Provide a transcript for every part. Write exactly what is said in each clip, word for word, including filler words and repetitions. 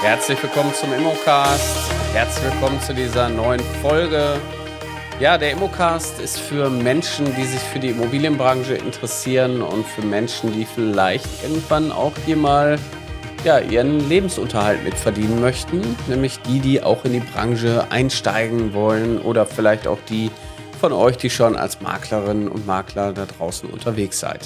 Herzlich willkommen zum Immocast. Herzlich willkommen zu dieser neuen Folge. Ja, der Immocast ist für Menschen, die sich für die Immobilienbranche interessieren und für Menschen, die vielleicht irgendwann auch hier mal ja, ihren Lebensunterhalt mit verdienen möchten. Nämlich die, die auch in die Branche einsteigen wollen oder vielleicht auch die von euch, die schon als Maklerinnen und Makler da draußen unterwegs seid.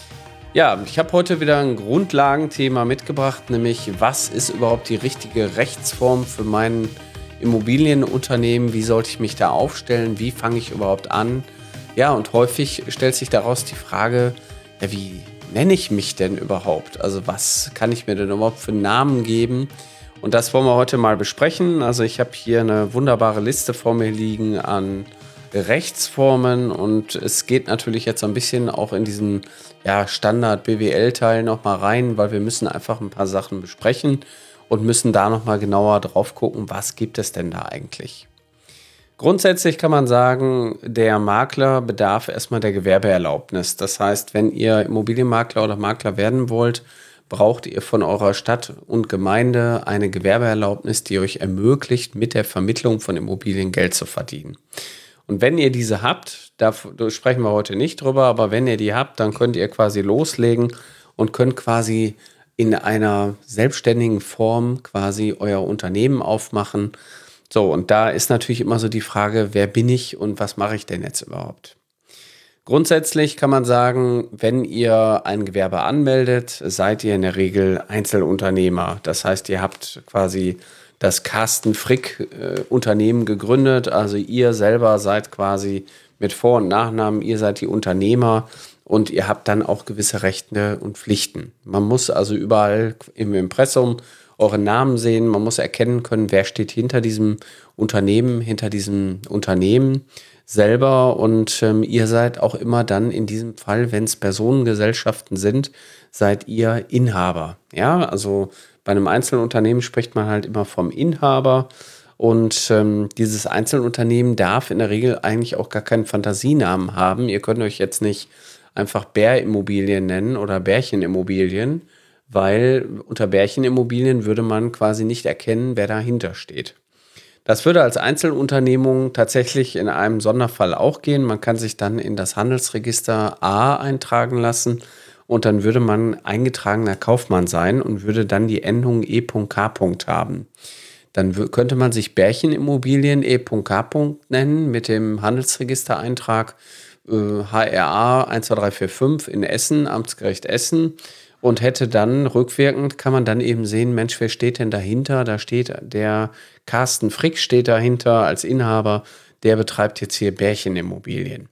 Ja, ich habe heute wieder ein Grundlagenthema mitgebracht, nämlich was ist überhaupt die richtige Rechtsform für mein Immobilienunternehmen? Wie sollte ich mich da aufstellen? Wie fange ich überhaupt an? Ja, und häufig stellt sich daraus die Frage, ja, wie nenne ich mich denn überhaupt? Also was kann ich mir denn überhaupt für einen Namen geben? Und das wollen wir heute mal besprechen. Also ich habe hier eine wunderbare Liste vor mir liegen an Rechtsformen und es geht natürlich jetzt so ein bisschen auch in diesen ja, Standard-B W L-Teil nochmal rein, weil wir müssen einfach ein paar Sachen besprechen und müssen da nochmal genauer drauf gucken, was gibt es denn da eigentlich. Grundsätzlich kann man sagen, der Makler bedarf erstmal der Gewerbeerlaubnis. Das heißt, wenn ihr Immobilienmakler oder Makler werden wollt, braucht ihr von eurer Stadt und Gemeinde eine Gewerbeerlaubnis, die euch ermöglicht, mit der Vermittlung von Immobilien Geld zu verdienen. Und wenn ihr diese habt, da sprechen wir heute nicht drüber, aber wenn ihr die habt, dann könnt ihr quasi loslegen und könnt quasi in einer selbstständigen Form quasi euer Unternehmen aufmachen. So, und da ist natürlich immer so die Frage, wer bin ich und was mache ich denn jetzt überhaupt? Grundsätzlich kann man sagen, wenn ihr ein Gewerbe anmeldet, seid ihr in der Regel Einzelunternehmer. Das heißt, ihr habt quasi das Carsten Frick äh, Unternehmen gegründet. Also ihr selber seid quasi mit Vor- und Nachnamen, ihr seid die Unternehmer und ihr habt dann auch gewisse Rechte und Pflichten. Man muss also überall im Impressum eure Namen sehen, man muss erkennen können, wer steht hinter diesem Unternehmen, hinter diesem Unternehmen selber und ähm, ihr seid auch immer dann in diesem Fall, wenn es Personengesellschaften sind, seid ihr Inhaber. Ja, also bei einem Einzelunternehmen spricht man halt immer vom Inhaber und ähm, dieses Einzelunternehmen darf in der Regel eigentlich auch gar keinen Fantasienamen haben. Ihr könnt euch jetzt nicht einfach Bärimmobilien nennen oder Bärchenimmobilien, weil unter Bärchenimmobilien würde man quasi nicht erkennen, wer dahinter steht. Das würde als Einzelunternehmung tatsächlich in einem Sonderfall auch gehen. Man kann sich dann in das Handelsregister A eintragen lassen und dann würde man eingetragener Kaufmann sein und würde dann die Endung E K haben. Dann w- könnte man sich Bärchenimmobilien E K nennen mit dem Handelsregistereintrag äh, H R A eins zwei drei vier fünf in Essen, Amtsgericht Essen. Und hätte dann rückwirkend, kann man dann eben sehen, Mensch, wer steht denn dahinter? Da steht der Carsten Frick steht dahinter als Inhaber, der betreibt jetzt hier Bärchenimmobilien.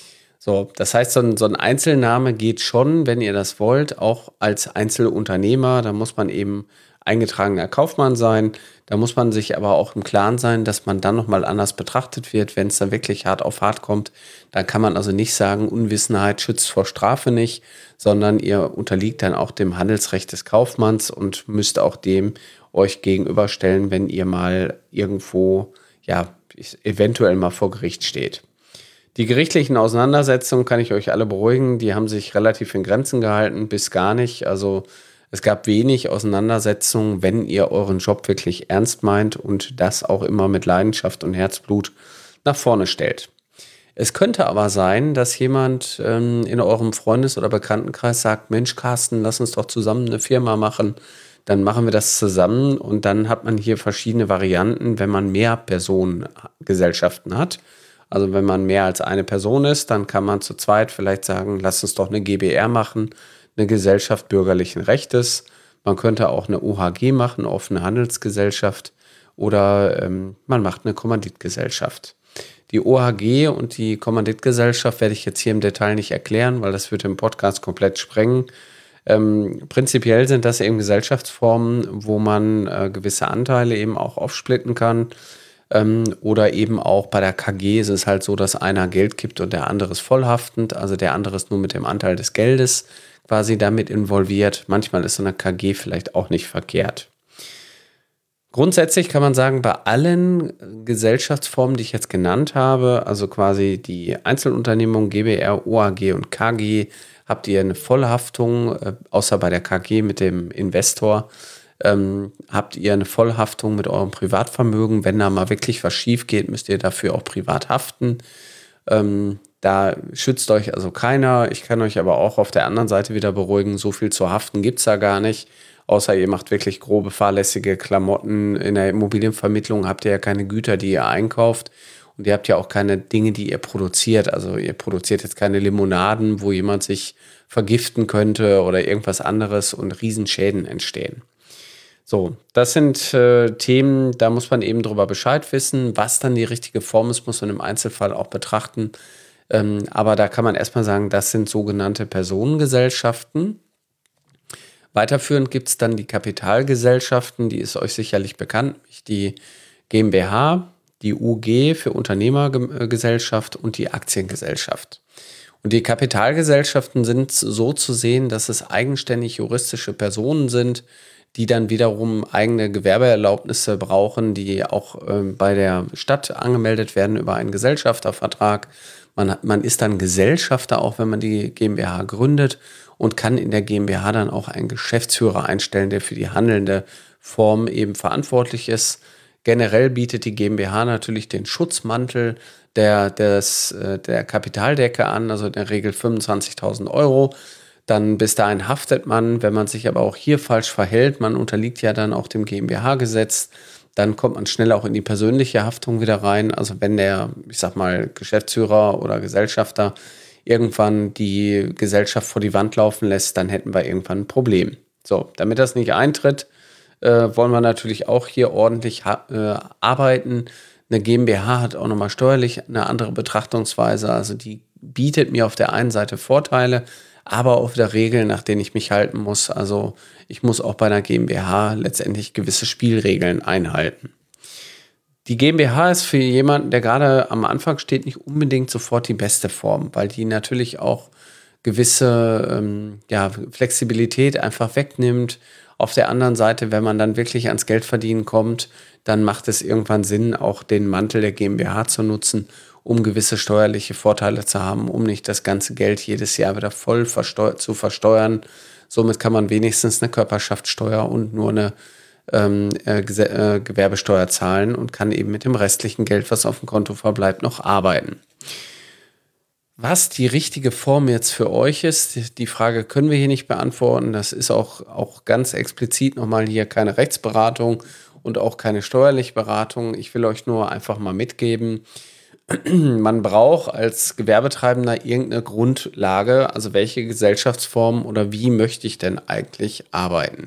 So, das heißt, so ein, so ein Einzelname geht schon, wenn ihr das wollt, auch als Einzelunternehmer. Da muss man eben eingetragener Kaufmann sein. Da muss man sich aber auch im Klaren sein, dass man dann nochmal anders betrachtet wird, wenn es dann wirklich hart auf hart kommt. Da kann man also nicht sagen, Unwissenheit schützt vor Strafe nicht, sondern ihr unterliegt dann auch dem Handelsrecht des Kaufmanns und müsst auch dem euch gegenüberstellen, wenn ihr mal irgendwo, ja, eventuell mal vor Gericht steht. Die gerichtlichen Auseinandersetzungen kann ich euch alle beruhigen, die haben sich relativ in Grenzen gehalten, bis gar nicht. Also es gab wenig Auseinandersetzungen, wenn ihr euren Job wirklich ernst meint und das auch immer mit Leidenschaft und Herzblut nach vorne stellt. Es könnte aber sein, dass jemand ähm, in eurem Freundes- oder Bekanntenkreis sagt, Mensch Carsten, lass uns doch zusammen eine Firma machen. Dann machen wir das zusammen und dann hat man hier verschiedene Varianten, wenn man mehr Personengesellschaften hat. Also wenn man mehr als eine Person ist, dann kann man zu zweit vielleicht sagen, lass uns doch eine G b R machen, eine Gesellschaft bürgerlichen Rechtes. Man könnte auch eine O H G machen, offene Handelsgesellschaft, oder ähm, man macht eine Kommanditgesellschaft. Die O H G und die Kommanditgesellschaft werde ich jetzt hier im Detail nicht erklären, weil das würde den Podcast komplett sprengen. Ähm, prinzipiell sind das eben Gesellschaftsformen, wo man äh, gewisse Anteile eben auch aufsplitten kann. Ähm, oder eben auch bei der K G ist es halt so, dass einer Geld gibt und der andere ist vollhaftend. Also der andere ist nur mit dem Anteil des Geldes quasi damit involviert. Manchmal ist so eine K G vielleicht auch nicht verkehrt. Grundsätzlich kann man sagen, bei allen Gesellschaftsformen, die ich jetzt genannt habe, also quasi die Einzelunternehmung, G b R, O A G und K G, habt ihr eine Vollhaftung, äh, außer bei der K G mit dem Investor, ähm, habt ihr eine Vollhaftung mit eurem Privatvermögen. Wenn da mal wirklich was schief geht, müsst ihr dafür auch privat haften. Ähm, da schützt euch also keiner. Ich kann euch aber auch auf der anderen Seite wieder beruhigen, so viel zu haften gibt es da gar nicht. Außer ihr macht wirklich grobe, fahrlässige Klamotten. In der Immobilienvermittlung habt ihr ja keine Güter, die ihr einkauft. Und ihr habt ja auch keine Dinge, die ihr produziert. Also ihr produziert jetzt keine Limonaden, wo jemand sich vergiften könnte oder irgendwas anderes und Riesenschäden entstehen. So, das sind äh, Themen, da muss man eben drüber Bescheid wissen. Was dann die richtige Form ist, muss man im Einzelfall auch betrachten. Ähm, aber da kann man erstmal sagen, das sind sogenannte Personengesellschaften. Weiterführend gibt es dann die Kapitalgesellschaften, die ist euch sicherlich bekannt, die GmbH, die U G für Unternehmergesellschaft und die Aktiengesellschaft. Und die Kapitalgesellschaften sind so zu sehen, dass es eigenständig juristische Personen sind, die dann wiederum eigene Gewerbeerlaubnisse brauchen, die auch äh, bei der Stadt angemeldet werden über einen Gesellschaftervertrag. Man, man ist dann Gesellschafter, auch wenn man die GmbH gründet und kann in der GmbH dann auch einen Geschäftsführer einstellen, der für die handelnde Form eben verantwortlich ist. Generell bietet die GmbH natürlich den Schutzmantel der, des, der Kapitaldecke an, also in der Regel fünfundzwanzigtausend Euro. Dann bis dahin haftet man, wenn man sich aber auch hier falsch verhält, man unterliegt ja dann auch dem GmbH-Gesetz, dann kommt man schnell auch in die persönliche Haftung wieder rein. Also wenn der, ich sag mal, Geschäftsführer oder Gesellschafter irgendwann die Gesellschaft vor die Wand laufen lässt, dann hätten wir irgendwann ein Problem. So, damit das nicht eintritt, äh, wollen wir natürlich auch hier ordentlich ha- äh, arbeiten. Eine GmbH hat auch nochmal steuerlich eine andere Betrachtungsweise. Also die bietet mir auf der einen Seite Vorteile, aber auch wieder Regeln, nach denen ich mich halten muss. Also ich muss auch bei einer GmbH letztendlich gewisse Spielregeln einhalten. Die GmbH ist für jemanden, der gerade am Anfang steht, nicht unbedingt sofort die beste Form, weil die natürlich auch gewisse ähm, ja, Flexibilität einfach wegnimmt. Auf der anderen Seite, wenn man dann wirklich ans Geldverdienen kommt, dann macht es irgendwann Sinn, auch den Mantel der GmbH zu nutzen, um gewisse steuerliche Vorteile zu haben, um nicht das ganze Geld jedes Jahr wieder voll versteu- zu versteuern. Somit kann man wenigstens eine Körperschaftssteuer und nur eine ähm, äh, Gese- äh, Gewerbesteuer zahlen und kann eben mit dem restlichen Geld, was auf dem Konto verbleibt, noch arbeiten. Was die richtige Form jetzt für euch ist, die Frage können wir hier nicht beantworten. Das ist auch, auch ganz explizit nochmal hier keine Rechtsberatung und auch keine steuerliche Beratung. Ich will euch nur einfach mal mitgeben, man braucht als Gewerbetreibender irgendeine Grundlage, also welche Gesellschaftsform oder wie möchte ich denn eigentlich arbeiten?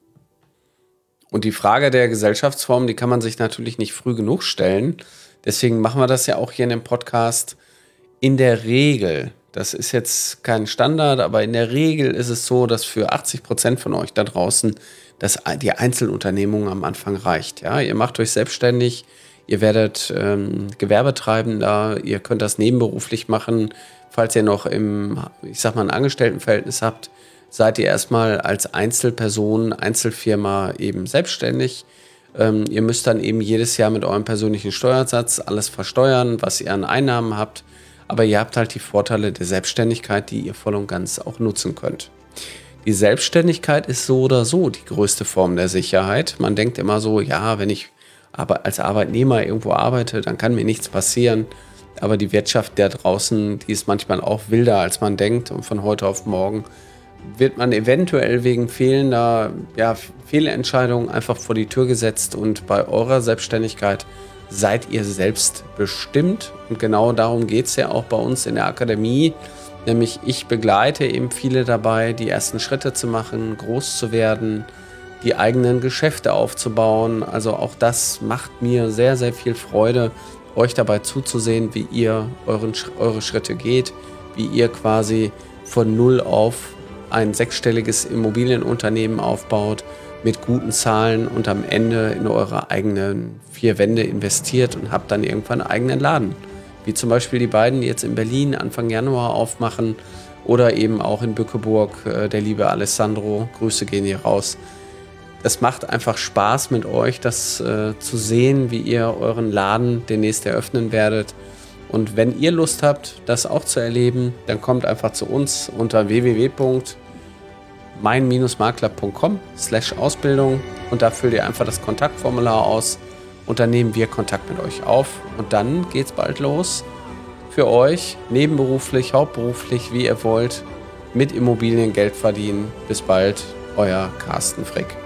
Und die Frage der Gesellschaftsform, die kann man sich natürlich nicht früh genug stellen. Deswegen machen wir das ja auch hier in dem Podcast. In der Regel, das ist jetzt kein Standard, aber in der Regel ist es so, dass für achtzig Prozent von euch da draußen das, die Einzelunternehmung am Anfang reicht. Ja, ihr macht euch selbstständig, ihr werdet ähm, Gewerbetreibender, ihr könnt das nebenberuflich machen. Falls ihr noch im, ich sag mal, ein Angestelltenverhältnis habt, seid ihr erstmal als Einzelperson, Einzelfirma eben selbstständig. Ähm, ihr müsst dann eben jedes Jahr mit eurem persönlichen Steuersatz alles versteuern, was ihr an Einnahmen habt. Aber ihr habt halt die Vorteile der Selbstständigkeit, die ihr voll und ganz auch nutzen könnt. Die Selbstständigkeit ist so oder so die größte Form der Sicherheit. Man denkt immer so, ja, wenn ich aber als Arbeitnehmer irgendwo arbeite, dann kann mir nichts passieren. Aber die Wirtschaft da draußen, die ist manchmal auch wilder, als man denkt. Und von heute auf morgen wird man eventuell wegen fehlender ja, Fehlentscheidungen einfach vor die Tür gesetzt. Und bei eurer Selbstständigkeit seid ihr selbst bestimmt. Und genau darum geht es ja auch bei uns in der Akademie. Nämlich ich begleite eben viele dabei, die ersten Schritte zu machen, groß zu werden, die eigenen Geschäfte aufzubauen. Also auch das macht mir sehr, sehr viel Freude, euch dabei zuzusehen, wie ihr euren, eure Schritte geht, wie ihr quasi von null auf ein sechsstelliges Immobilienunternehmen aufbaut, mit guten Zahlen und am Ende in eure eigenen vier Wände investiert und habt dann irgendwann einen eigenen Laden. Wie zum Beispiel die beiden, die jetzt in Berlin Anfang Januar aufmachen oder eben auch in Bückeburg, äh, der liebe Alessandro, Grüße gehen hier raus. Es macht einfach Spaß mit euch, das äh, zu sehen, wie ihr euren Laden demnächst eröffnen werdet. Und wenn ihr Lust habt, das auch zu erleben, dann kommt einfach zu uns unter w w w punkt mein-makler.com slash Ausbildung und da füllt ihr einfach das Kontaktformular aus und dann nehmen wir Kontakt mit euch auf und dann geht's bald los für euch, nebenberuflich, hauptberuflich, wie ihr wollt, mit Immobilien Geld verdienen. Bis bald, euer Carsten Frick.